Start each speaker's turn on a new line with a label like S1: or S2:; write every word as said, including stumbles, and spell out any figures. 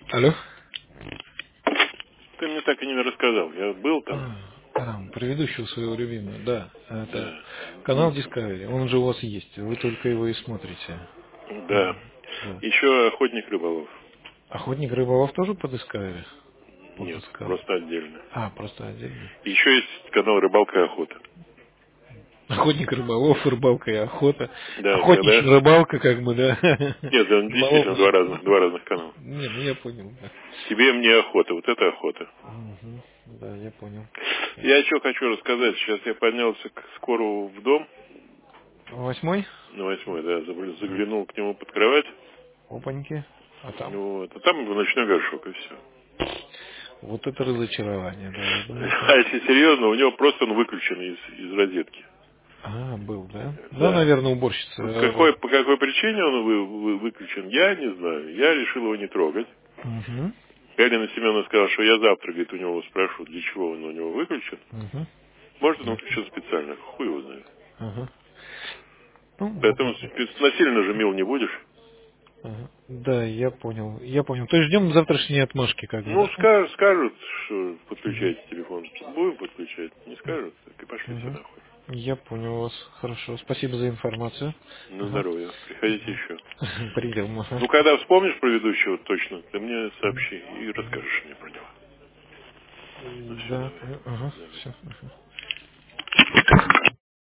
S1: Алло.
S2: Ты мне так и не рассказал. Я был там.
S1: А, там, предыдущего своего любимого, да. Это
S2: Да.
S1: канал Discovery, он же у вас есть, вы только его и смотрите.
S2: Да.
S1: Да.
S2: Еще охотник рыболов.
S1: Охотник рыболов тоже по Discovery? По
S2: Нет,
S1: Discovery.
S2: просто отдельно.
S1: А, просто отдельно.
S2: Еще есть канал Рыбалка и охота.
S1: Охотник рыболов, рыбалка и охота.
S2: Да,
S1: Охотничья
S2: когда...
S1: рыбалка, как бы, да.
S2: Нет, да,
S1: Рыболов
S2: действительно два разных,
S1: охота.
S2: два разных канала.
S1: Не, ну я понял, да.
S2: Тебе мне охота, вот это охота.
S1: Мгм. Да, я понял.
S2: Я что хочу рассказать. Сейчас я поднялся к Скорову в дом.
S1: Восьмой?
S2: На восьмой, да, забр-
S1: Да.
S2: заглянул к нему под кровать.
S1: Опаньки. А там?
S2: Ну, вот, а там ночной горшок и все.
S1: Вот это разочарование, да, я думаю,
S2: А
S1: это...
S2: если серьезно, у него просто он выключен из, из розетки.
S1: А, был, да? Да,
S2: Да.
S1: наверное, уборщица.
S2: По
S1: э,
S2: какой, по какой причине он вы- вы- выключен, я не знаю. Я решил его не трогать.
S1: Угу.
S2: Галина Семеновна сказала, что я завтра, говорит, у него спрошу, для чего он у него выключен.
S1: Угу.
S2: Может, он
S1: Ясно.
S2: выключен специально, хуй его знает.
S1: Ага. Ну,
S2: Поэтому
S1: м,
S2: с- насильно же мил не будешь.
S1: ага. Да, я понял. Я понял. То есть ждем завтрашней отмашки, как бы,
S2: Ну,
S1: да?
S2: скажут, скажут, что
S1: Угу.
S2: подключайте телефон. Будем подключать. Не скажут, так и пошли все
S1: Угу.
S2: нахуй.
S1: Я понял вас. Хорошо. Спасибо за информацию.
S2: На
S1: Ага.
S2: здоровье. Приходите
S1: Ага.
S2: еще.
S1: Придем. Ага.
S2: Ну, когда вспомнишь про ведущего точно, ты мне сообщи и расскажешь мне про него. Ну, все,
S1: Да,
S2: давай.
S1: понял. Ага.
S2: Давай.
S1: Все.